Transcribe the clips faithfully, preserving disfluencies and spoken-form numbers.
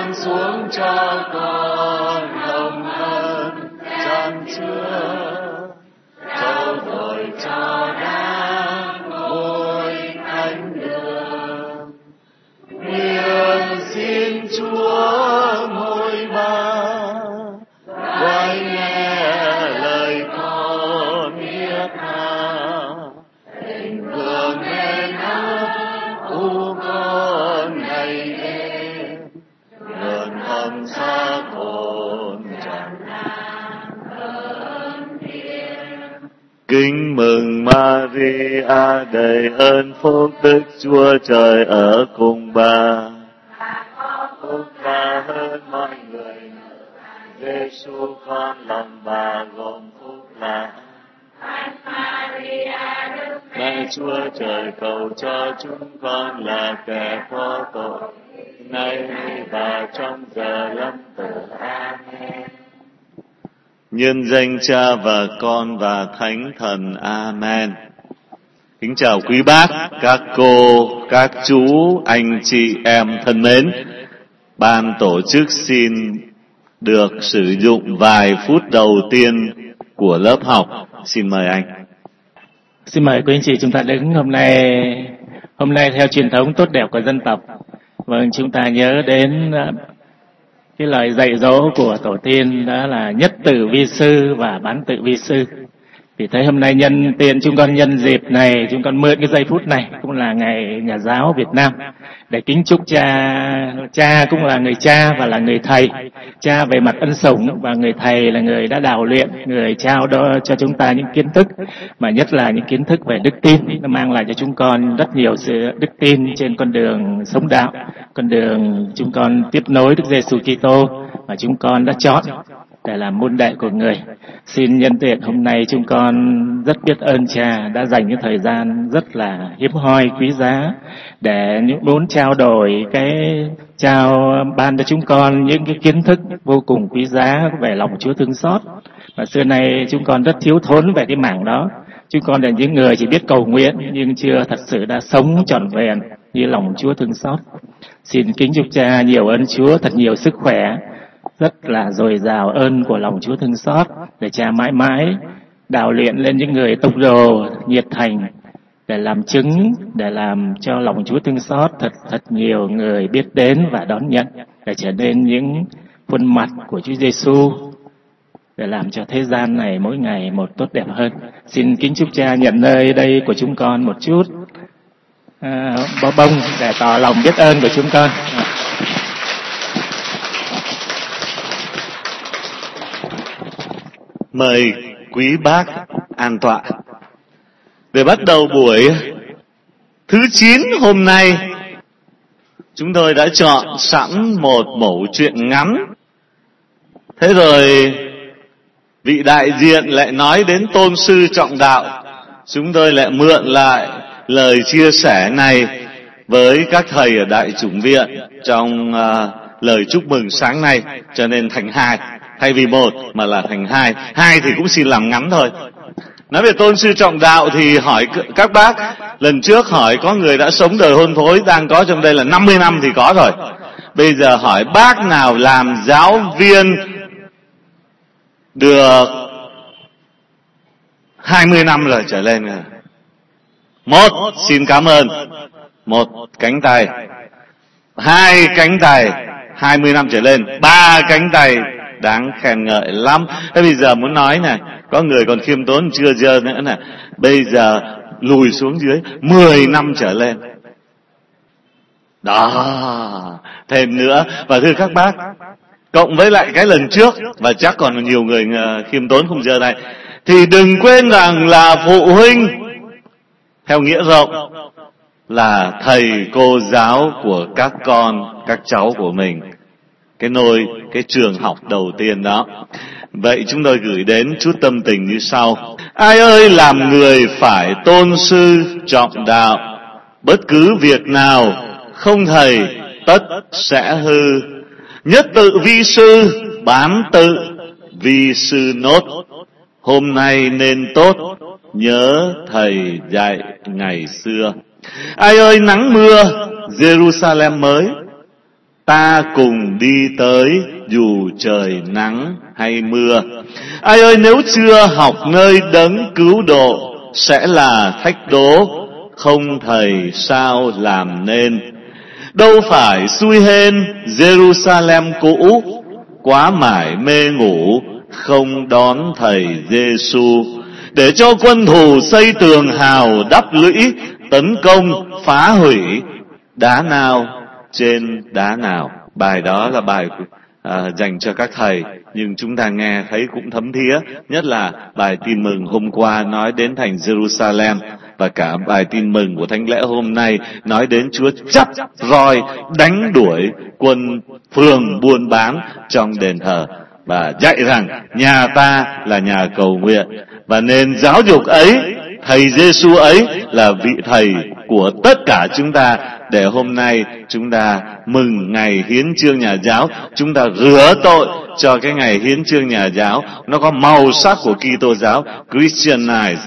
ban xuống cho con hồng ân chan chứa, trao đổi cho đá ngôi thánh đường. Nguyện xin Chúa ngôi Ba quay nghe lời con thiết tha, tình thương nên ấp u con ngày đêm, gần thăm xa con chẳng nan ơn thiên. Kính mừng Maria đầy ơn phúc, Đức Chúa Trời ở cùng bà. Phúc ta hơn mọi người, Giêsu con lòng bà gồm phúc lạ. Thánh Maria Đức Mẹ Chúa Trời cầu cho chúng con là kẻ có tội, nay và trong giờ lâm tử. Amen. Nhân danh Cha và Con và Thánh Thần. Amen. Kính chào quý bác, các cô, các chú, anh chị em thân mến. Ban tổ chức xin được sử dụng vài phút đầu tiên của lớp học. Xin mời anh. Xin mời quý anh chị chúng ta đứng. Hôm nay hôm nay theo truyền thống tốt đẹp của dân tộc, vâng, chúng ta nhớ đến cái lời dạy dỗ của tổ tiên, đó là nhất tử vi sư và bán tự vi sư. Vì thế hôm nay nhân tiện chúng con nhân dịp này, chúng con mượn cái giây phút này, cũng là ngày Nhà giáo Việt Nam, để kính chúc cha, cha cũng là người cha và là người thầy, cha về mặt ân sủng và người thầy là người đã đào luyện, người trao đó cho chúng ta những kiến thức, mà nhất là những kiến thức về đức tin, nó mang lại cho chúng con rất nhiều sự đức tin trên con đường sống đạo, con đường chúng con tiếp nối Đức Giêsu Kitô mà chúng con đã chọn để làm môn đệ của người. Xin nhân tiện hôm nay chúng con rất biết ơn cha đã dành cái thời gian rất là hiếm hoi quý giá để muốn trao đổi cái trao ban cho chúng con những cái kiến thức vô cùng quý giá về lòng Chúa thương xót. Và xưa nay chúng con rất thiếu thốn về cái mảng đó. Chúng con là những người chỉ biết cầu nguyện nhưng chưa thật sự đã sống trọn vẹn như lòng Chúa thương xót. Xin kính chúc cha nhiều ơn Chúa, thật nhiều sức khỏe, rất là dồi dào ơn của lòng Chúa thương xót, để cha mãi mãi đào luyện lên những người tông đồ nhiệt thành để làm chứng, để làm cho lòng Chúa thương xót thật thật nhiều người biết đến và đón nhận, để trở nên những khuôn mặt của Chúa Giêsu, để làm cho thế gian này mỗi ngày một tốt đẹp hơn. Xin kính chúc cha nhận nơi đây của chúng con một chút à, bó bông để tỏ lòng biết ơn của chúng con. Mời quý bác an tọa. Để bắt đầu buổi thứ chín hôm nay, chúng tôi đã chọn sẵn một mẩu chuyện ngắn. Thế rồi vị đại diện lại nói đến tôn sư trọng đạo, chúng tôi lại mượn lại lời chia sẻ này với các thầy ở Đại Chủng Viện trong uh, lời chúc mừng sáng nay, cho nên thành hai. Thay vì một mà là thành hai. Hai thì cũng xin làm ngắn thôi. Nói về tôn sư trọng đạo thì hỏi các bác, lần trước hỏi có người đã sống đời hôn phối, đang có trong đây là năm mươi năm thì có rồi. Bây giờ hỏi bác nào làm giáo viên được hai mươi năm rồi trở lên rồi. Một, xin cảm ơn. Một cánh tay. Hai cánh tay, hai mươi năm trở lên. Ba cánh tay, đáng khen ngợi lắm. Thế bây giờ muốn nói này, có người còn khiêm tốn chưa dơ nữa nè. Bây giờ lùi xuống dưới mười năm trở lên. Đó, thêm nữa. Và thưa các bác, cộng với lại cái lần trước, và chắc còn nhiều người khiêm tốn không dơ này, thì đừng quên rằng là phụ huynh theo nghĩa rộng là thầy cô giáo của các con, các cháu của mình, cái nôi, cái trường học đầu tiên đó. Vậy chúng tôi gửi đến chút tâm tình như sau. Ai ơi, làm người phải tôn sư trọng đạo, bất cứ việc nào không thầy tất sẽ hư. Nhất tự vi sư, bán tự vi sư nốt. Hôm nay nên tốt, nhớ thầy dạy ngày xưa. Ai ơi, nắng mưa Jerusalem mới, ta cùng đi tới dù trời nắng hay mưa. Ai ơi, nếu chưa học nơi đấng cứu độ, sẽ là thách đố, không thầy sao làm nên. Đâu phải xui hên Jerusalem cũ, quá mải mê ngủ, không đón thầy Giêsu, để cho quân thù xây tường hào đắp lũy, tấn công phá hủy đá nào trên đá nào. Bài đó là bài à, dành cho các thầy, nhưng chúng ta nghe thấy cũng thấm thía, nhất là bài tin mừng hôm qua nói đến thành Jerusalem, và cả bài tin mừng của thánh lễ hôm nay nói đến Chúa chắp roi đánh đuổi quân phường buôn bán trong đền thờ, và dạy rằng nhà ta là nhà cầu nguyện, và nên giáo dục ấy, thầy Giêsu ấy là vị thầy của tất cả chúng ta, để hôm nay chúng ta mừng ngày hiến chương nhà giáo, chúng ta rửa tội cho cái ngày hiến chương nhà giáo nó có màu sắc của Kitô giáo, Christianize,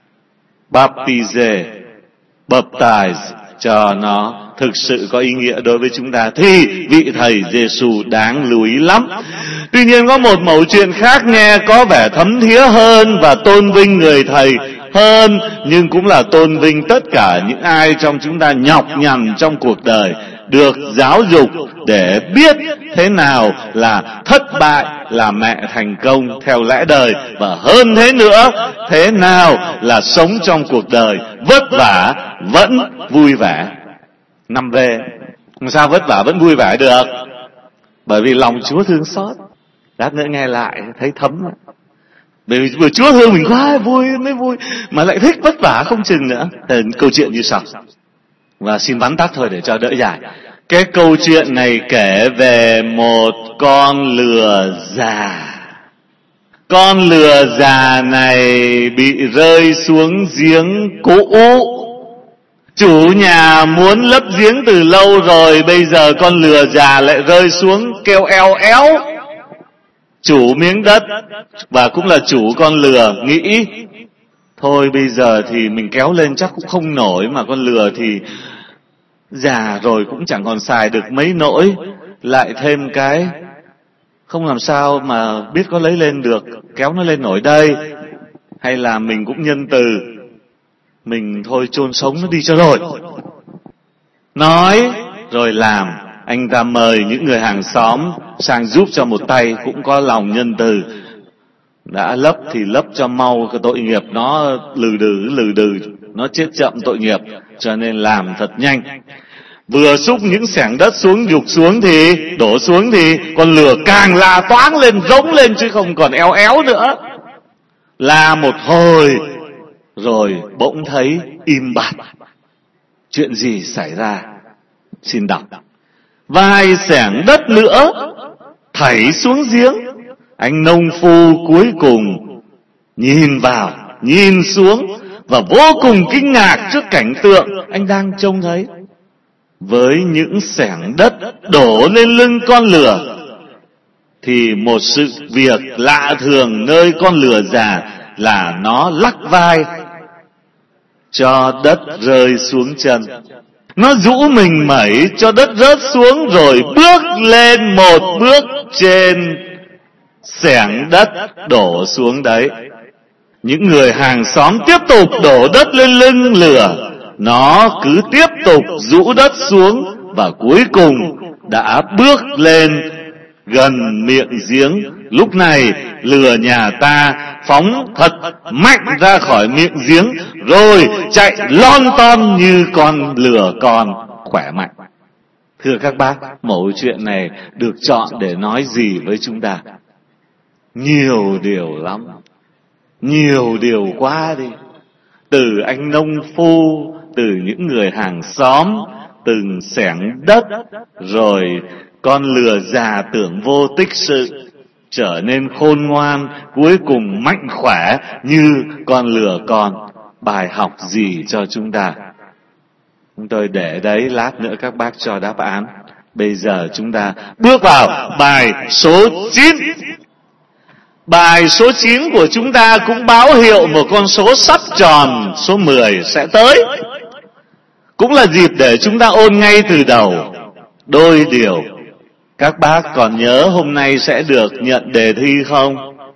baptize, baptize, cho nó thực sự có ý nghĩa đối với chúng ta, thì vị thầy Giêsu đáng lưu ý lắm. Tuy nhiên có một mẩu chuyện khác nghe có vẻ thấm thía hơn và tôn vinh người thầy hơn, nhưng cũng là tôn vinh tất cả những ai trong chúng ta nhọc nhằn trong cuộc đời, được giáo dục để biết thế nào là thất bại là mẹ thành công theo lẽ đời, và hơn thế nữa, thế nào là sống trong cuộc đời vất vả vẫn vui vẻ. năm V, sao vất vả vẫn vui vẻ được? Bởi vì lòng Chúa thương xót. Lát nữa nghe lại thấy thấm. Bởi vì vừa Chúa thương mình quá vui mới vui, mà lại thích vất vả không chừng nữa. Thì câu chuyện như sau, và xin vắn tắt thôi để cho đỡ dài. Cái câu chuyện này kể về một con lừa già. Con lừa già này bị rơi xuống giếng cũ. Chủ nhà muốn lấp giếng từ lâu rồi, bây giờ con lừa già lại rơi xuống kêu eo éo. Chủ miếng đất và cũng là chủ con lừa nghĩ, thôi bây giờ thì mình kéo lên chắc cũng không nổi, mà con lừa thì già rồi cũng chẳng còn xài được mấy nỗi, lại thêm cái không làm sao mà biết có lấy lên được, kéo nó lên nổi đây. Hay là mình cũng nhân từ, mình thôi chôn sống nó đi cho rồi. Nói rồi làm, anh ta mời những người hàng xóm sang giúp cho một tay, cũng có lòng nhân từ. Đã lấp thì lấp cho mau, cái tội nghiệp nó lừ đừ lừ đừ, nó chết chậm tội nghiệp, cho nên làm thật nhanh. Vừa xúc những xẻng đất xuống, dục xuống thì, đổ xuống thì, con lừa càng la toáng lên, rống lên chứ không còn eo éo nữa. La một hồi, rồi bỗng thấy im bặt. Chuyện gì xảy ra? Xin đọc. Vài xẻng đất nữa thảy xuống giếng. Anh nông phu cuối cùng nhìn vào, nhìn xuống, và vô cùng kinh ngạc trước cảnh tượng anh đang trông thấy. Với những xẻng đất đổ lên lưng con lừa, thì một sự việc lạ thường nơi con lừa già là nó lắc vai cho đất rơi xuống chân. Nó rũ mình mẩy cho đất rớt xuống, rồi bước lên một bước trên xẻng đất đổ xuống đấy. Những người hàng xóm tiếp tục đổ đất lên lưng lừa, nó cứ tiếp tục rũ đất xuống, và cuối cùng đã bước lên gần miệng giếng. Lúc này lừa nhà ta phóng thật mạnh ra khỏi miệng giếng, rồi chạy lon ton như con lừa con khỏe mạnh. Thưa các bác, mẩu chuyện này được chọn để nói gì với chúng ta? Nhiều điều lắm, nhiều điều quá đi. Từ anh nông phu, từ những người hàng xóm, từng xẻng đất, rồi con lừa già tưởng vô tích sự, trở nên khôn ngoan, cuối cùng mạnh khỏe như con lừa con. Bài học gì cho chúng ta? Chúng tôi để đấy, lát nữa các bác cho đáp án. Bây giờ chúng ta bước vào bài số chín. Bài số chín của chúng ta cũng báo hiệu một con số sắp tròn, số mười sẽ tới. Cũng là dịp để chúng ta ôn ngay từ đầu đôi điều Các bác còn nhớ hôm nay sẽ được nhận đề thi không?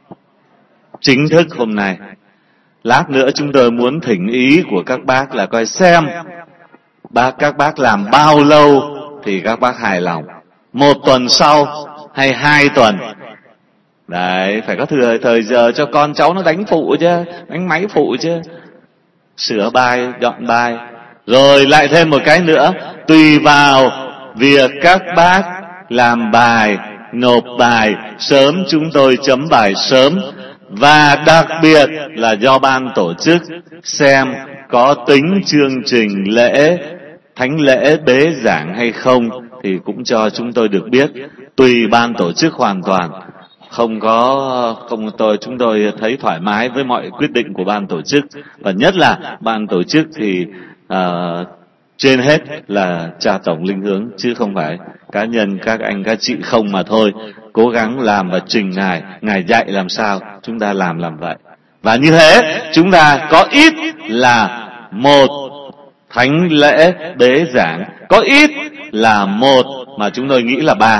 Chính thức hôm nay. Lát nữa chúng tôi muốn thỉnh ý của các bác là coi xem bác các bác làm bao lâu thì các bác hài lòng. Một tuần sau hay hai tuần? Đấy, phải có thừa thời giờ cho con cháu nó đánh phụ chứ, đánh máy phụ chứ. Sửa bài, dọn bài. Rồi lại thêm một cái nữa, tùy vào việc các bác làm bài, nộp bài sớm, chúng tôi chấm bài sớm. Và đặc biệt là do ban tổ chức xem có tính chương trình lễ, thánh lễ bế giảng hay không thì cũng cho chúng tôi được biết. Tùy ban tổ chức hoàn toàn. Không có, không tôi chúng tôi thấy thoải mái với mọi quyết định của ban tổ chức. Và nhất là ban tổ chức thì uh, trên hết là cha tổng linh hướng, chứ không phải cá nhân các anh các chị không mà thôi. Cố gắng làm và trình Ngài, Ngài dạy làm sao chúng ta làm làm vậy. Và như thế chúng ta có ít là một thánh lễ bế giảng, có ít là một mà chúng tôi nghĩ là ba,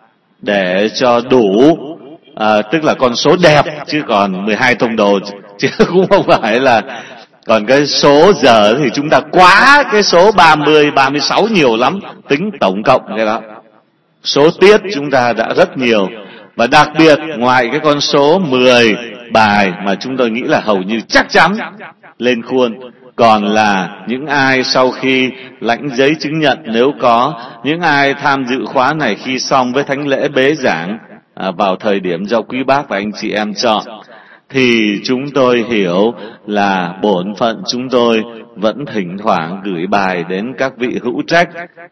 để cho đủ, à, tức là con số đẹp, chứ còn mười hai tông đồ chứ cũng không phải là. Còn cái số giờ thì chúng ta quá cái số ba mươi, ba mươi sáu nhiều lắm, tính tổng cộng cái đó. Số tiết chúng ta đã rất nhiều. Và đặc biệt ngoài cái con số mười bài mà chúng tôi nghĩ là hầu như chắc chắn lên khuôn, còn là những ai sau khi lãnh giấy chứng nhận, nếu có những ai tham dự khóa này khi xong với thánh lễ bế giảng à, vào thời điểm do quý bác và anh chị em chọn, thì chúng tôi hiểu là bổn phận chúng tôi vẫn thỉnh thoảng gửi bài đến các vị hữu trách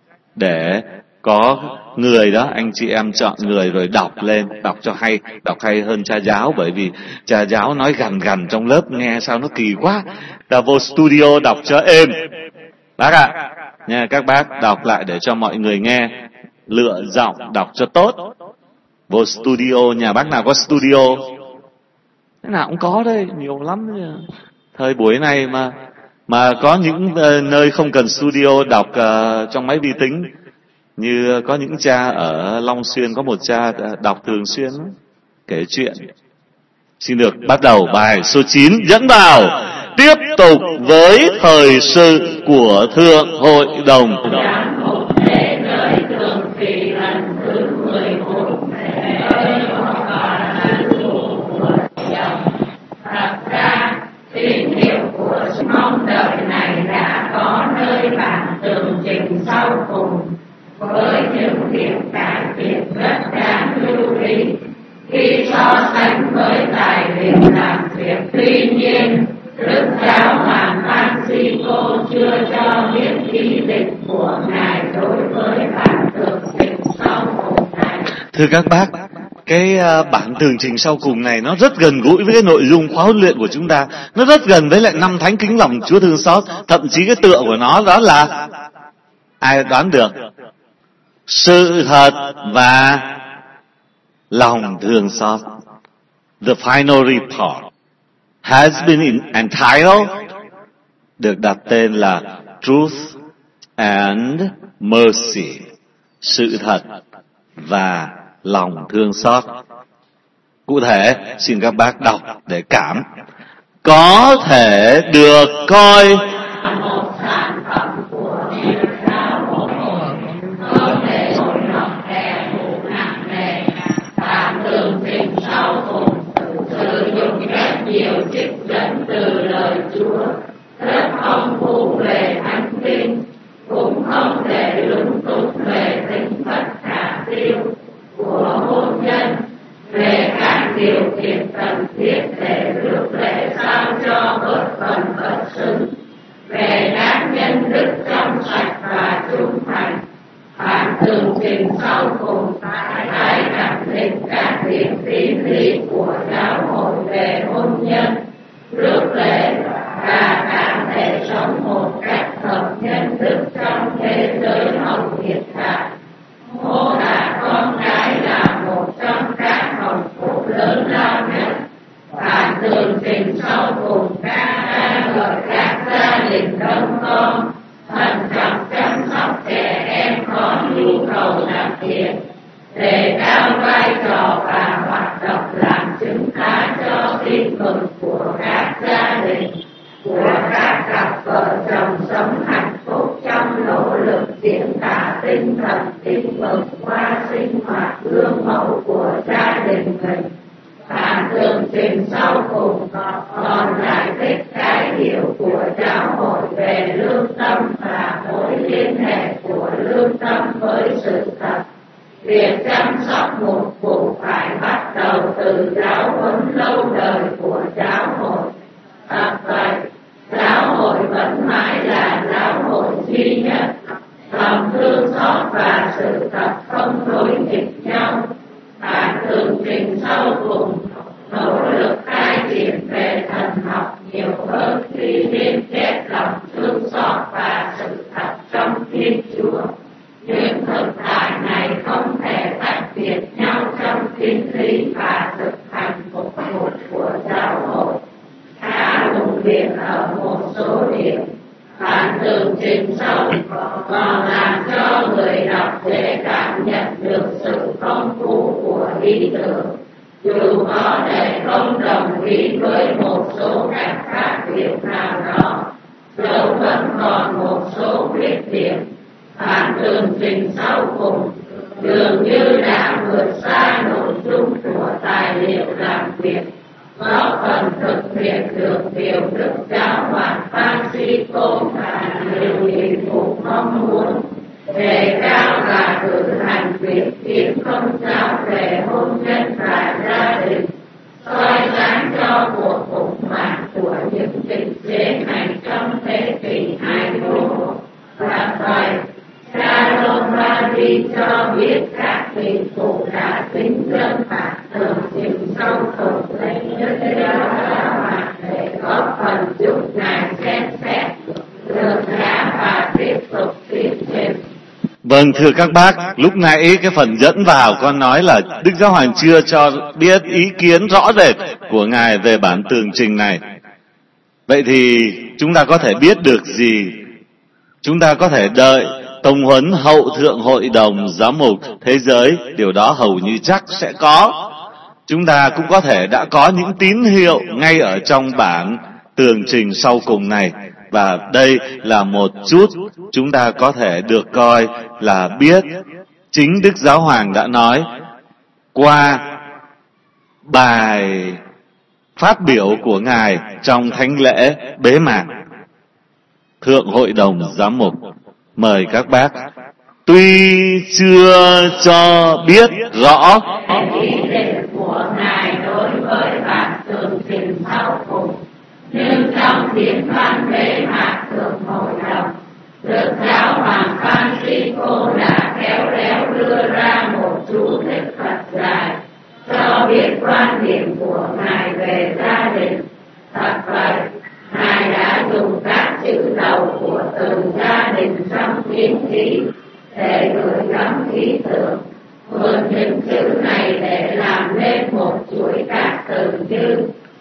để có người đó, anh chị em chọn người rồi đọc lên, đọc cho hay, đọc hay hơn cha giáo, bởi vì cha giáo nói gằn gằn trong lớp nghe sao nó kỳ quá. Ta vô studio đọc cho êm. Bác ạ, à, nha, các bác đọc lại để cho mọi người nghe, lựa giọng đọc cho tốt. Vô studio, nhà bác nào có studio? Thế nào cũng có đây, nhiều lắm. Thời buổi này mà mà có những uh, nơi không cần studio đọc uh, trong máy vi tính. Như có những cha ở Long Xuyên, có một cha đọc thường xuyên kể chuyện. Xin được bắt đầu bài số chín, dẫn vào tiếp tục với thời sự của Thượng Hội đồng. Tín hiệu của mong đợi này đã có nơi bản tường trình sau cùng, với những việc cải thiện rất đáng lưu ý khi so sánh với tài liệu làm việc. Tuy nhiên, Đức Giáo hoàng Francisco chưa cho biết ý định của Ngài đối với bản tường trình sau cùng này. Thưa các bác, cái uh, bản tường trình sau cùng này nó rất gần gũi với cái nội dung khóa huấn luyện của chúng ta. Nó rất gần với lại năm thánh kính lòng Chúa thương xót. Thậm chí cái tựa của nó đó là, ai đoán được? Sự thật và lòng thương xót. The final report has been in, entitled, được đặt tên là Truth and Mercy. Sự thật và lòng thương xót. Cụ thể, xin các bác đọc để cảm. Có thể được coi một sản phẩm của Thiên Giáo Hội, có thể hội lòng đè phụ nặng nề, bản tường trình sau cùng sử dụng rất nhiều trích dẫn từ lời Chúa, rất phong phú về thánh kinh, cũng không để lúng túng về tính bất khả tiêu của hôn nhân, về các điều kiện cần thiết để rước lễ sao cho bớt phần bất xứng, về các nhân đức trong sạch và trung thành. Bản tường trình sau cùng phải tái khẳng định các điểm tín lý của giáo hội về hôn nhân, rước lễ và cả thể sống một cách hợp nhân đức trong thế giới hậu hiện đại. Mô tả con cái là một trong các hồng phúc lớn lao nhất. Bản tường trình sau cùng ca gọi các gia đình đông con thận trọng chăm sóc trẻ em có nhu cầu đặc biệt, đề cao vai trò và hoạt động làm chứng tá cho tin mừng của các gia đình, của các cặp vợ chồng sống hạnh phúc trong nỗ lực diễn tả tinh thần tin mừng qua sinh hoạt gương mẫu của gia đình mình. Bản tường trình sau cùng còn giải thích cái hiểu của giáo hội về lương tâm và mối liên hệ của lương tâm với sự thật. Việc chăm sóc một vụ phải bắt đầu từ giáo huấn lâu đời của giáo hội. Thật vậy, giáo hội vẫn mãi là giáo hội duy nhất. Lòng thương xót và sự thật không đối nghịch nhau. Bản tường trình sau cùng nỗ lực khai triển về thần học nhiều hơn khi liên kết lòng thương xót và sự thật trong Thiên Chúa. Nhưng thực tại này không thể tách biệt nhau trong tín lý và thực hành một một của giáo hội. Khá vùng biển ở một số điểm. Bản tường trình sau còn làm cho người đọc dễ cảm nhận được sự phong phú của ý tưởng. Dù có thể không đồng ý với một số cách khác biệt nào đó, dẫu vẫn còn một số khuyết điểm. Bản tường trình sau cùng dường như đã vượt xa nội dung của tài liệu làm việc, góp phần thực hiện được điều Đức Giáo hoàng Francisco và nhiều nhiệm vụ mong muốn, đề cao và cử hành việc kiến công giáo về hôn nhân và gia đình, soi sáng cho cuộc khủng hoảng của những tình thế này trong thế kỷ hai mươi mốt. Và vậy, cha Lombardi cho biết các vị phụ đã tính dân bản tường trình sâu cùng lấy Đức Giáo hoàng để góp phần giúp ngài xem xét được giá và tiếp tục tiến trình. Vâng, thưa các bác, lúc nãy cái phần dẫn vào con nói là Đức Giáo Hoàng chưa cho biết ý kiến rõ rệt của Ngài về bản tường trình này. Vậy thì chúng ta có thể biết được gì? Chúng ta có thể đợi tông huấn hậu thượng hội đồng giám mục thế giới, điều đó hầu như chắc sẽ có. Chúng ta cũng có thể đã có những tín hiệu ngay ở trong bản tường trình sau cùng này. Và đây là một chút chúng ta có thể được coi là biết chính Đức Giáo Hoàng đã nói qua bài phát biểu của Ngài trong thánh lễ bế mạc Thượng Hội đồng Giám mục. Mời các bác. Tuy chưa cho biết rõ ý định của Ngài đối với bản tường trình sau cùng, nhưng trong điển văn bế mạc Thượng Hội đồng, Đức Giáo hoàng Francisco đã khéo léo đưa ra một chú thích thật dài cho biết quan điểm của Ngài về gia đình. Thật vậy, Ngài đã dùng các chữ đầu của từ gia đình trong kiến ký để gửi gắm ý tưởng, mượn những chữ này để làm nên một chuỗi các từ như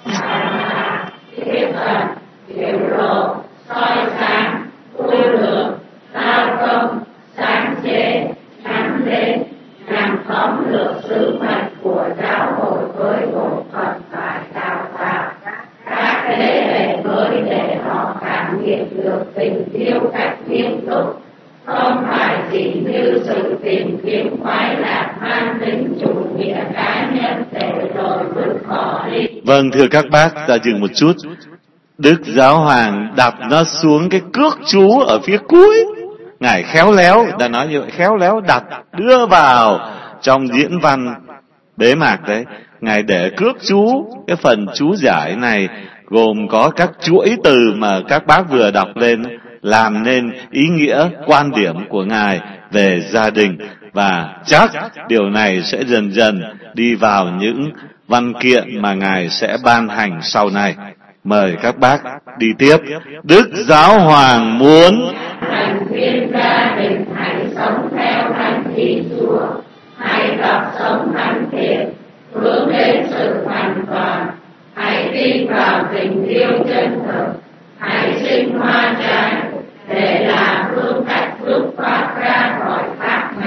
thiết thần, biểu lộ, soi sáng, vui lượng, tao công, sáng chế, nhắm đến, nhằm tóm lược sứ mệnh của giáo hội với bộ phận phải đào tạo các thế hệ mới để họ cảm nghiệm được tình yêu cách nghiêm túc, không phải chỉ như sự tìm kiếm khoái lạc mang tính chủ nghĩa cá nhân để rồi vứt bỏ đi. Vâng, thưa các bác, ta dừng một chút. Đức Giáo Hoàng đặt nó xuống cái cước chú ở phía cuối. Ngài khéo léo, ta nói như vậy, khéo léo đặt đưa vào trong diễn văn bế mạc đấy. Ngài để cước chú, cái phần chú giải này gồm có các chuỗi từ mà các bác vừa đọc lên, làm nên ý nghĩa quan điểm của Ngài về gia đình. Và chắc điều này sẽ dần dần đi vào những văn kiện mà Ngài sẽ ban hành sau này. Mời các bác đi tiếp. Đức Giáo Hoàng muốn thành viên gia đình hãy sống theo thánh ý Chúa, hãy tập sống thánh thiện, hướng đến sự thành toàn, hãy tin vào tình yêu chân thực, hãy sinh hoa trái để làm phương cách bước thoát ra khỏi thác ngạc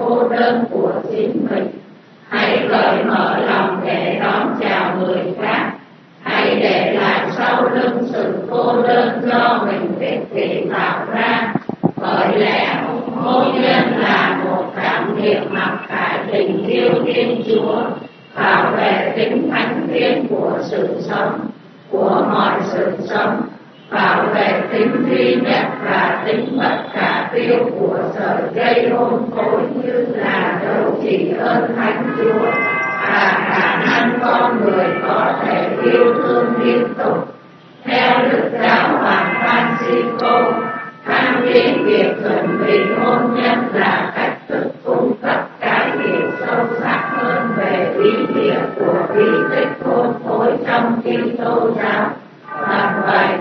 cô đơn của chính mình. Hãy cởi mở lòng để đón chào người khác. Hãy để lại sau lưng sự cô đơn do mình ích kỷ tạo ra. Bởi lẽ hôn nhân là một trải nghiệm mặc khải tình yêu Thiên Chúa, bảo vệ tính thánh thiêng của sự sống, của mọi sự sống, bảo vệ tính duy nhất và tính bất khả tiêu của sợi dây hôn phối như là dấu chỉ ơn Thánh Chúa và khả năng con người có thể yêu thương liên tục. Theo Đức Giáo Hoàng Francisco, tham kiến việc chuẩn bị hôn nhân là cách thức cung cấp cái hiểu sâu sắc hơn về ý nghĩa của bí tích hôn phối trong Kitô giáo. Và vậy,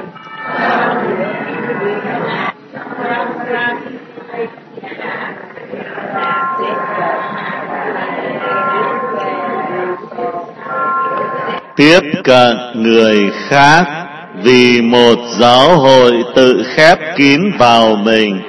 tiếp cận người khác vì một giáo hội tự khép kín vào mình,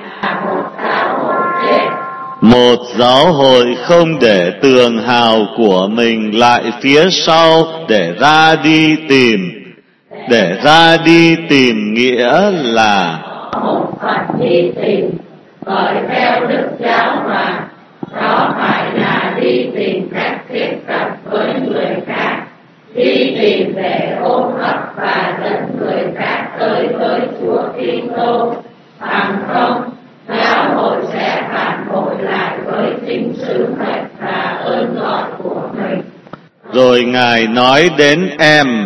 một giáo hội không để tường hào của mình lại phía sau để ra đi tìm, để ra đi tìm nghĩa là một phần đi tìm. Bởi theo Đức Giáo Hoàng, đó phải là đi tìm cách tiếp cận với người khác, đi tìm để ôm ấp và dẫn người khác tới với Chúa Kitô. Bằng không, giáo hội sẽ phản hồi lại với chính sứ mệnh và ơn gọi của mình. Rồi Ngài nói đến em,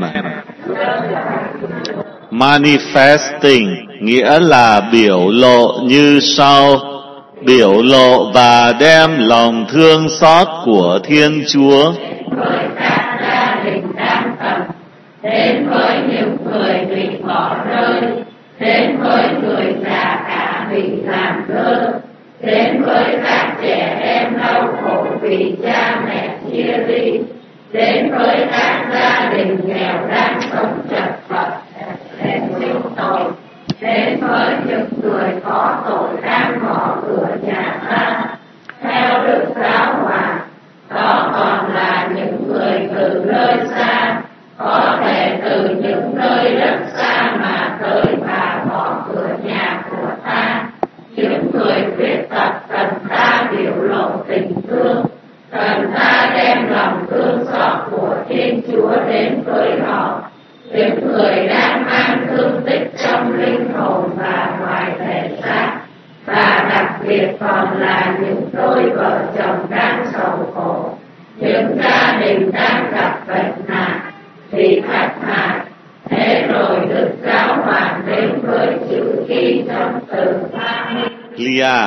manifesting, nghĩa là biểu lộ như sau: biểu lộ và đem lòng thương xót của Thiên Chúa với các gia đình đang cần, đến với những người bị bỏ rơi, đến với người già cả bị làm ngơ, đến với các trẻ em đau khổ vì cha mẹ chia ly, đến với các gia đình nghèo đang sống chật vật, đến sinh tội, đến với những người có tội đang gõ cửa nhà ta. Theo Đức Giáo Hoàng, đó còn là những người từ nơi xa, có thể từ những nơi rất xa mà tới và gõ cửa nhà của ta. Những người khuyết tật cần ta biểu lộ tình thương, cần ta đem lòng thương xót của Thiên Chúa đến với họ. Những người đang mang thương tích trong linh hồn và ngoài thể xác, và đặc biệt còn là những đôi vợ chồng đang sầu khổ, những gia đình đang gặp bệnh nạn, bị thất hại. Thế rồi Đức Giáo Hoàng đến với chữ ký trong từ ba mươi Lia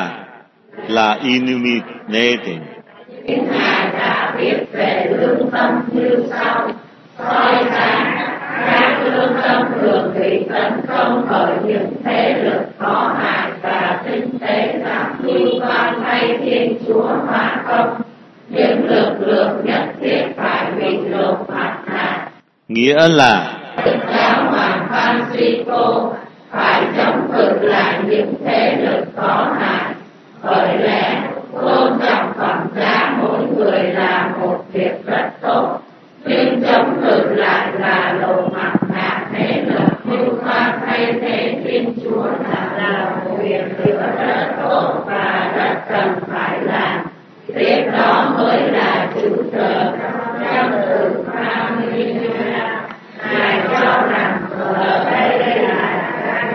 là illuminating. Ngài đã viết về lương tâm như sau: soi sáng các lương tâm thường bị tấn công bởi những thế lực có hại và tinh tế làm mưu toan thay Thiên Chúa mà không. Những lực lượng nhất thiết phải bị lột mặt nạ. Nghĩa là Đức Giáo Hoàng Francisco phải chống cự lại những thế lực có hại. Bởi lẽ tôn trọng phẩm giá mỗi người là một việc rất tốt, nhưng chống cự lại là lộ mặt nạ thế lực mưu toan thay thế Thiên Chúa là là một việc rất tốt và rất cần phải làm. Tiếp đó mới là chủ trợ trong từ ba mươi. Ngài cho rằng ở đây là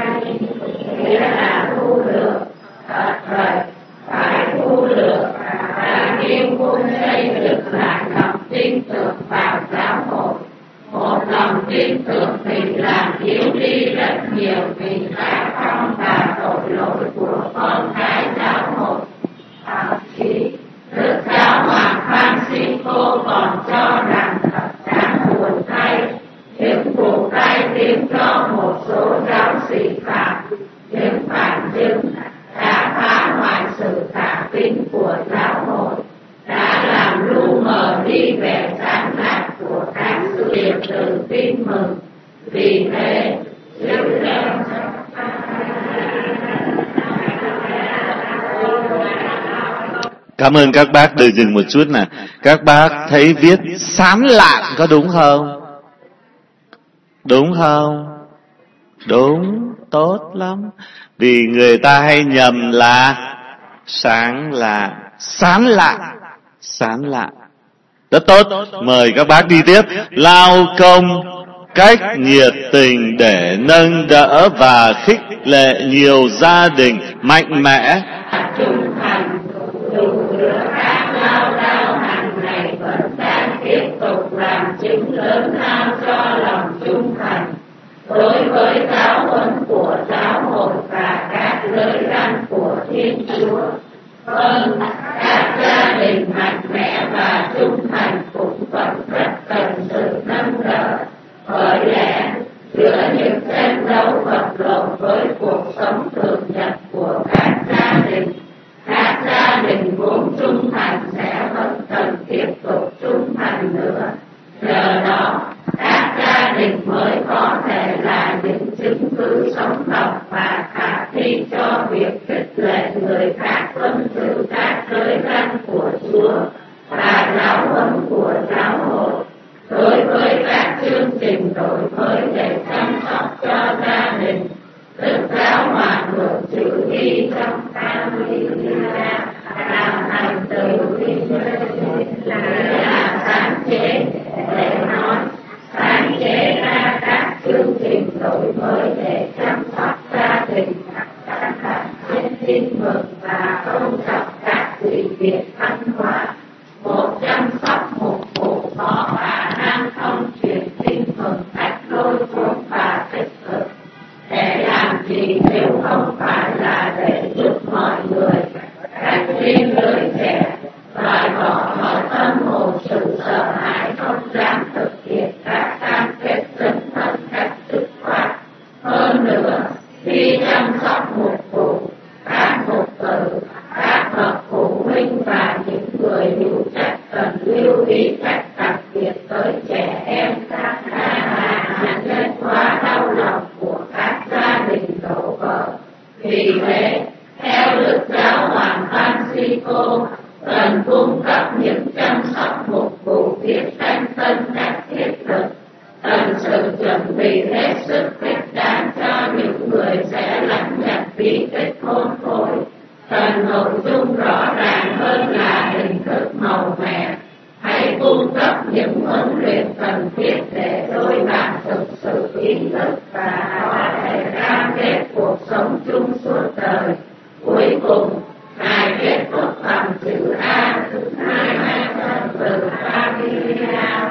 nghĩa là thu được. Thật vậy, phải thu được và nghiên cứu xây dựng lại lòng tin tưởng vào giáo hội. Một lòng tin tưởng thì làm yếu đi rất nhiều vì tác phong và tội lỗi của con cái giáo hội. Thậm chí Đức Giáo Hoàng Francisco còn cho rằng thật đáng buồn thay, những vụ tai tiếng do một số giáo sĩ phạm, những phản chứng đã phá hoại sự thả tín của giáo hội, đã làm lu mờ đi vẻ sáng lạc của các sự kiện từ tin mừng. Vì thế, Cảm ơn các bác. Đợi dừng một chút nè. Các bác thấy viết sán lạn có đúng không? Đúng không? Đúng, tốt lắm. Vì người ta hay nhầm là sáng lạn, sán lạn, sán lạn. Rất tốt. Mời các bác đi tiếp. Lao công cách nhiệt tình để nâng đỡ và khích lệ nhiều gia đình mạnh mẽ. Trung thành, dù giữa các lao đao hàng ngày vẫn đang tiếp tục làm chứng lớn lao cho lòng trung thành đối với giáo huấn của giáo hội và các lời răn của Thiên Chúa. Vâng, các gia đình mạnh mẽ và trung thành cũng vẫn rất cần sự nâng đỡ, bởi lẽ giữa những tranh đấu vật lộn với cuộc sống thường nhật của các gia đình, các gia đình vốn trung thành sẽ vẫn cần tiếp tục trung thành nữa. Nhờ đó, các gia đình mới có thể là những chứng cứ sống động và khả thi cho việc khích lệ người khác tuân giữ các giới răn của Chúa và giáo huấn của giáo hội. Đối với các chương trình đổi mới để chăm sóc cho gia đình, Đức Giáo Hoàng được chữ ghi trong Camilla làm thành từ là sáng chế để nói sáng chế ra các chương trình đổi mới để chăm sóc gia đình, các bạn trên tin mừng và tôn trọng các quỹ viện văn hóa. Một chăm sóc mục vụ có khả năng thông truyền tin mừng cách lôi cuốn và tích cực. Để làm gì nếu không phải là để giúp mọi người cách riêng lưới trẻ, loại bỏ mọi tâm hồn sự sợ hãi không dám thực hiện các cam kết dấn thân cách dứt khoát. Hơn nữa, khi chăm sóc mục vụ, các mục tử, các bậc phụ huynh và những người hữu trách cần lưu ý cách đặc biệt tới trẻ em, các nạn nhân quá đau lòng của các gia đình đổ vỡ. Vì thế, theo Đức Giáo Hoàng Francisco, cần cung cấp những chăm sóc mục vụ thiết thanh tân cách thiết thực, cần sự chuẩn bị hết sức thích đáng cho những người sẽ lãnh nhận bí tích hôn phối, cần nội dung rõ ràng hơn là hình thức màu mè. Hãy cung cấp những huấn luyện cần thiết để đôi bạn thực sự ý thức và có thể cam kết cuộc sống chung suốt đời. Cuối cùng, Ngài kết thúc bằng chữ A thứ hai hai từ Camilla,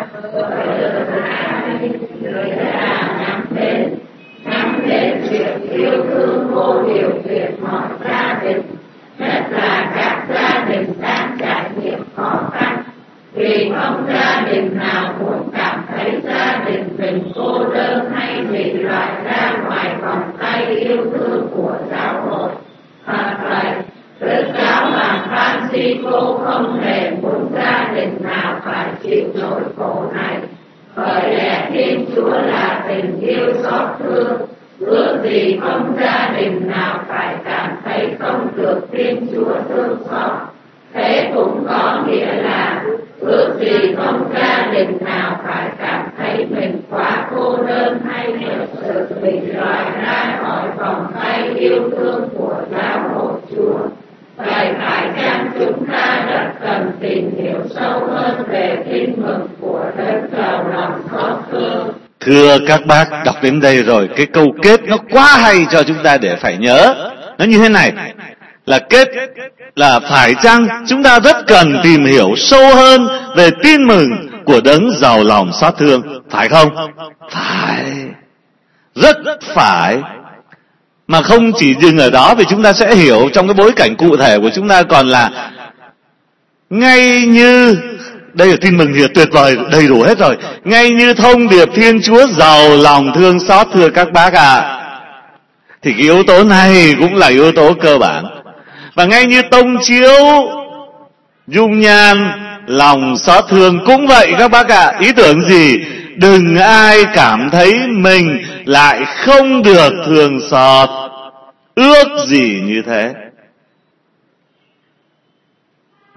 người ta nhắm đến nhắm đến việc yêu thương vô điều kiện mọi gia đình, nhất là các gia đình đang trải nghiệm khó khăn. Vì không gia đình nào muốn cảm thấy gia đình mình cô đơn hay bị loại ra ngoài vòng tay yêu thương của giáo hội. Thật vậy, Đức Giáo Hoàng Francisco không hề muốn gia đình nào phải chịu nỗi khổ này. Bởi lẽ Thiên Chúa là tình yêu xót thương, ước gì không gia đình nào phải cảm thấy không được Thiên Chúa thương xót. Thế cũng có nghĩa là ước gì không gia đình nào phải cảm thấy mình quá cô đơn hay thực sự bị loại ra khỏi vòng tay yêu thương của giáo hội Chúa. Vậy phải chăng chúng ta rất cần tìm hiểu sâu hơn về tin mừng của đấng giàu lòng xót thương? Thưa các bác, đọc đến đây rồi, cái câu kết nó quá hay cho chúng ta để phải nhớ. Nó như thế này, là kết là phải chăng chúng ta rất cần tìm hiểu sâu hơn về tin mừng của đấng giàu lòng xót thương, phải không? Phải, rất phải. Mà không chỉ dừng ở đó, vì chúng ta sẽ hiểu trong cái bối cảnh cụ thể của chúng ta còn là ngay như đây là tin mừng thì tuyệt vời, đầy đủ hết rồi. Ngay như thông điệp Thiên Chúa giàu lòng thương xót, thưa các bác ạ, à, thì cái yếu tố này cũng là yếu tố cơ bản. Và ngay như tông chiếu dung nhan lòng xót thương cũng vậy các bác ạ. À, ý tưởng gì? Đừng ai cảm thấy mình lại không được thương xót. Ước gì như thế.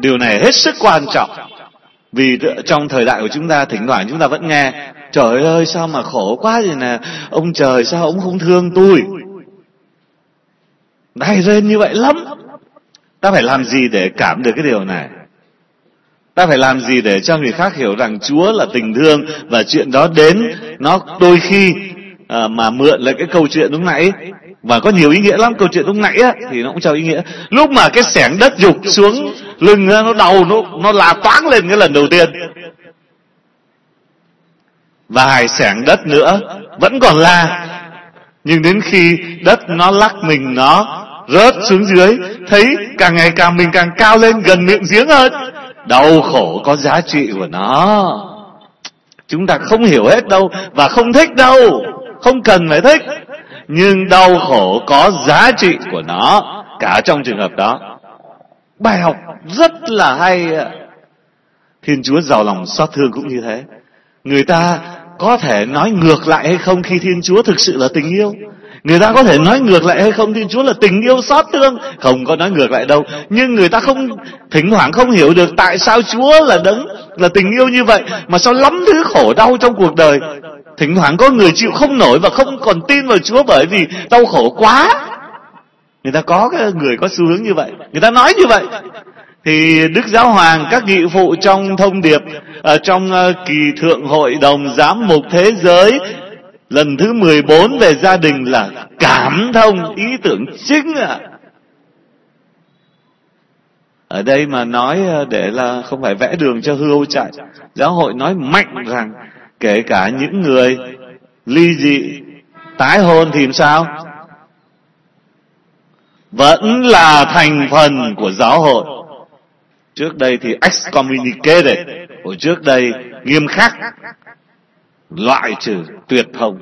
Điều này hết sức quan trọng. Vì trong thời đại của chúng ta, thỉnh thoảng chúng ta vẫn nghe, trời ơi sao mà khổ quá vậy nè, ông trời sao ông không thương tôi. Đay rên như vậy lắm. Ta phải làm gì để cảm được cái điều này? Ta phải làm gì để cho người khác hiểu rằng Chúa là tình thương, và chuyện đó đến, nó đôi khi à, mà mượn lại cái câu chuyện lúc nãy, và có nhiều ý nghĩa lắm. Câu chuyện lúc nãy á, thì nó cũng cho ý nghĩa. Lúc mà cái xẻng đất rục xuống lưng nó đau, nó, nó là toáng lên cái lần đầu tiên. Vài xẻng đất nữa vẫn còn la, nhưng đến khi đất nó lắc mình, nó rớt xuống dưới, thấy càng ngày càng mình càng cao lên gần miệng giếng hơn. Đau khổ có giá trị của nó. Chúng ta không hiểu hết đâu, và không thích đâu, không cần phải thích. Nhưng đau khổ có giá trị của nó, cả trong trường hợp đó. Bài học rất là hay. Thiên Chúa giàu lòng xót thương cũng như thế. Người ta có thể nói ngược lại hay không khi Thiên Chúa thực sự là tình yêu? Người ta có thể nói ngược lại hay không Thiên Chúa là tình yêu xót thương? Không có nói ngược lại đâu. Nhưng người ta không, thỉnh thoảng không hiểu được tại sao Chúa là đấng là tình yêu như vậy, mà sao lắm thứ khổ đau trong cuộc đời. Thỉnh thoảng có người chịu không nổi và không còn tin vào Chúa bởi vì đau khổ quá. Người ta có cái người có xu hướng như vậy, người ta nói như vậy. Thì Đức Giáo Hoàng, các nghị phụ trong thông điệp ở trong uh, kỳ thượng hội đồng giám mục thế giới lần thứ mười bốn về gia đình là cảm thông ý tưởng chính ạ. À. Ở đây mà nói để là không phải vẽ đường cho hươu chạy, giáo hội nói mạnh rằng kể cả những người ly dị, tái hôn thì sao? Vẫn là thành phần của giáo hội. Trước đây thì excommunicated, hồi trước đây nghiêm khắc, loại trừ, tuyệt thông.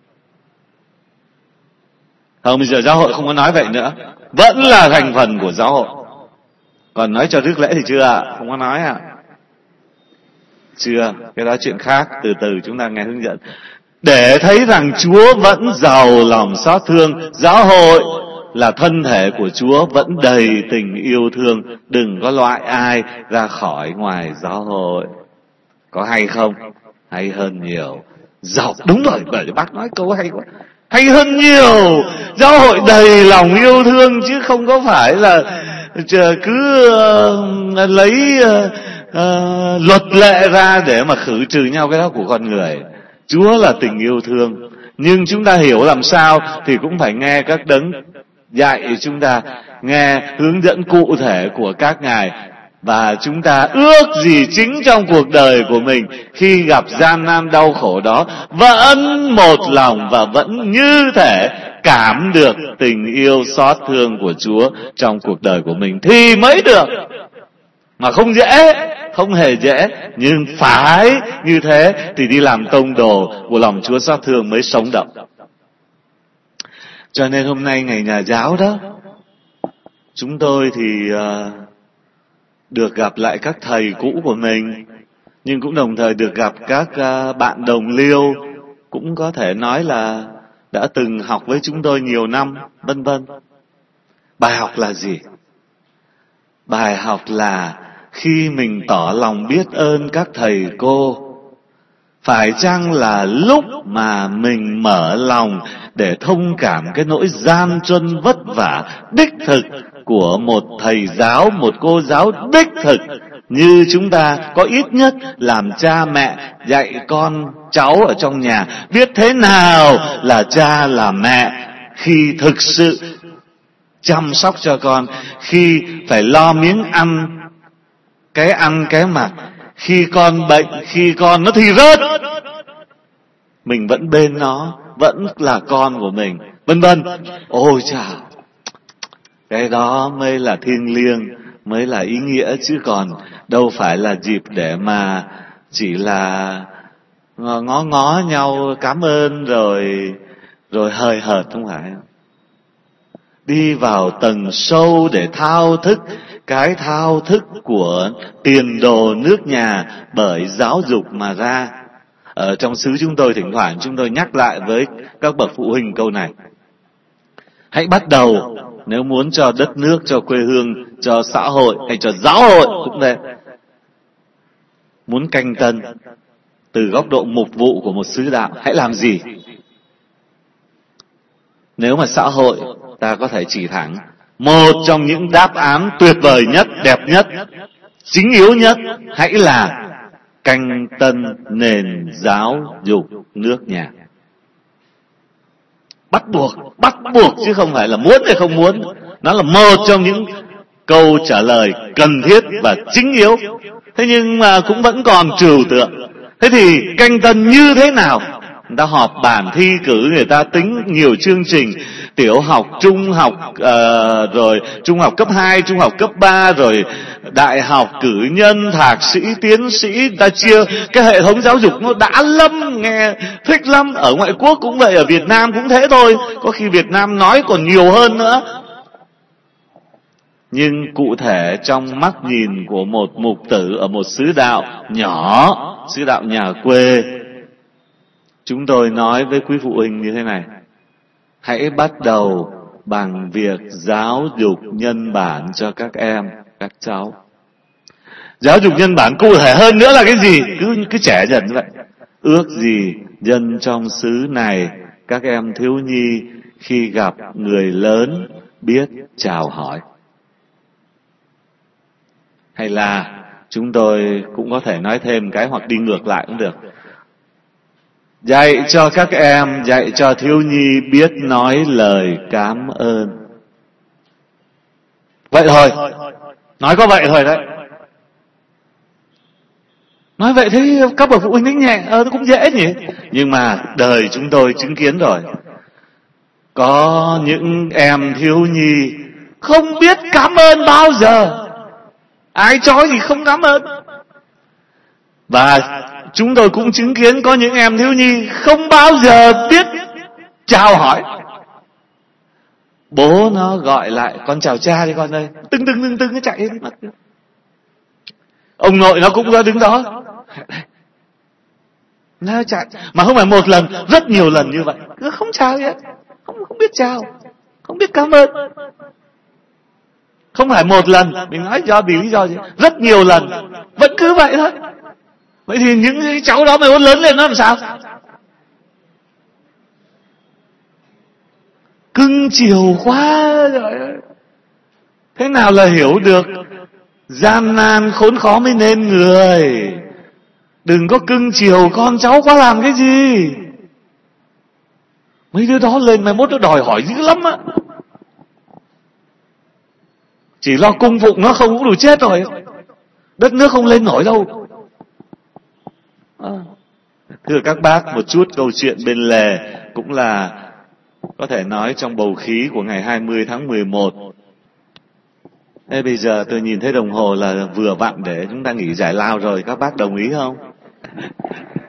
Không, bây giờ giáo hội không có nói vậy nữa, vẫn là thành phần của giáo hội. Còn nói cho rước lễ thì chưa ạ? À? Không có nói ạ. À? Chưa, cái đó chuyện khác, từ từ chúng ta nghe hướng dẫn. Để thấy rằng Chúa vẫn giàu lòng xót thương, giáo hội là thân thể của Chúa vẫn đầy tình yêu thương. Đừng có loại ai ra khỏi ngoài giáo hội. Có hay không? Hay hơn nhiều. Giàu, đúng rồi, bởi bác nói câu hay quá. Hay hơn nhiều. Giáo hội đầy lòng yêu thương, chứ không có phải là cứ uh, lấy uh, uh, luật lệ ra để mà khử trừ nhau. Cái đó của con người. Chúa là tình yêu thương. Nhưng chúng ta hiểu làm sao thì cũng phải nghe các đấng dạy chúng ta, nghe hướng dẫn cụ thể của các ngài. Và chúng ta ước gì chính trong cuộc đời của mình, khi gặp gian nan đau khổ đó, vẫn một lòng và vẫn như thể cảm được tình yêu xót thương của Chúa trong cuộc đời của mình thì mới được. Mà không dễ, không hề dễ, nhưng phải như thế thì đi làm tông đồ của lòng Chúa xót thương mới sống động. Cho nên hôm nay ngày nhà giáo đó, chúng tôi thì uh, được gặp lại các thầy cũ của mình, nhưng cũng đồng thời được gặp các uh, bạn đồng liêu, cũng có thể nói là đã từng học với chúng tôi nhiều năm, vân vân. Bài học là gì? Bài học là khi mình tỏ lòng biết ơn các thầy cô, phải chăng là lúc mà mình mở lòng để thông cảm cái nỗi gian truân vất vả đích thực của một thầy giáo, một cô giáo đích thực, như chúng ta có ít nhất làm cha mẹ dạy con cháu ở trong nhà biết thế nào là cha là mẹ, khi thực sự chăm sóc cho con, khi phải lo miếng ăn, cái ăn cái mặc, khi con bệnh, khi con nó thì rớt, mình vẫn bên nó, vẫn là con của mình, vân vân. Ôi chà, cái đó mới là thiêng liêng, mới là ý nghĩa, chứ còn đâu phải là dịp để mà chỉ là ngó ngó nhau cảm ơn rồi rồi hời hợt, không phải. Đi vào tầng sâu để thao thức cái thao thức của tiền đồ nước nhà bởi giáo dục mà ra. Ở trong xứ chúng tôi thỉnh thoảng chúng tôi nhắc lại với các bậc phụ huynh câu này: hãy bắt đầu Nếu muốn cho đất nước, cho quê hương, cho xã hội hay cho giáo hội cũng vậy. Muốn canh tân từ góc độ mục vụ của một sứ đạo, hãy làm gì? Nếu mà xã hội, ta có thể chỉ thẳng một trong những đáp án tuyệt vời nhất, đẹp nhất, chính yếu nhất, hãy là canh tân nền giáo dục nước nhà. Bắt buộc, bắt buộc chứ không phải là muốn hay không muốn. Nó là một trong những câu trả lời cần thiết và chính yếu. Thế nhưng mà cũng vẫn còn trừu tượng. Thế thì canh tân như thế nào? Người ta họp bàn thi cử, người ta tính nhiều chương trình, tiểu học, trung học, uh, rồi trung học cấp hai, trung học cấp ba, rồi đại học, cử nhân, thạc sĩ, tiến sĩ. Người ta chia cái hệ thống giáo dục nó đã lắm, nghe thích lắm. Ở ngoại quốc cũng vậy, ở Việt Nam cũng thế thôi. Có khi Việt Nam nói còn nhiều hơn nữa. Nhưng cụ thể trong mắt nhìn của một mục tử ở một xứ đạo nhỏ, xứ đạo nhà quê, chúng tôi nói với quý phụ huynh như thế này: hãy bắt đầu bằng việc giáo dục nhân bản cho các em, các cháu. Giáo dục nhân bản cụ thể hơn nữa là cái gì? Cứ cứ trẻ dần như vậy. Ước gì dân trong xứ này, các em thiếu nhi khi gặp người lớn biết chào hỏi. Hay là chúng tôi cũng có thể nói thêm cái hoặc đi ngược lại cũng được. Dạy cho các em, dạy cho thiếu nhi biết nói lời cảm ơn. Vậy thôi, nói có vậy thôi đấy. Nói vậy thế các bậc phụ huynh thích nhẹ, ờ cũng dễ nhỉ. Nhưng mà đời chúng tôi chứng kiến rồi. Có những em thiếu nhi không biết cảm ơn bao giờ. Ai cho gì không cảm ơn. Và chúng tôi cũng chứng kiến có những em thiếu nhi không bao giờ biết chào hỏi. Bố nó gọi lại: con chào cha đi con ơi. Tưng tưng tưng tưng nó chạy đi mất. Ông nội nó cũng ra đứng đó. Nó chạy. Mà không phải một lần, rất nhiều lần như vậy. Cứ không chào gì hết. Không, không biết chào. Không biết cảm ơn. Không phải một lần, mình nói do vì lý do gì, rất nhiều lần, vẫn cứ vậy thôi. Vậy thì những cái cháu đó mày muốn lớn lên nó làm sao? Cưng chiều quá rồi. Thế nào là hiểu được gian nan khốn khó mới nên người. Đừng có cưng chiều con cháu quá làm cái gì. Mấy đứa đó lên mai mốt nó đòi hỏi dữ lắm á. Chỉ lo cung phụng nó không cũng đủ chết rồi. Đất nước không lên nổi đâu. À. Thưa các bác, một chút câu chuyện bên lề cũng là có thể nói trong bầu khí của ngày hai mươi tháng mười một. Thế bây giờ tôi nhìn thấy đồng hồ là vừa vặn để chúng ta nghỉ giải lao rồi. Các bác đồng ý không?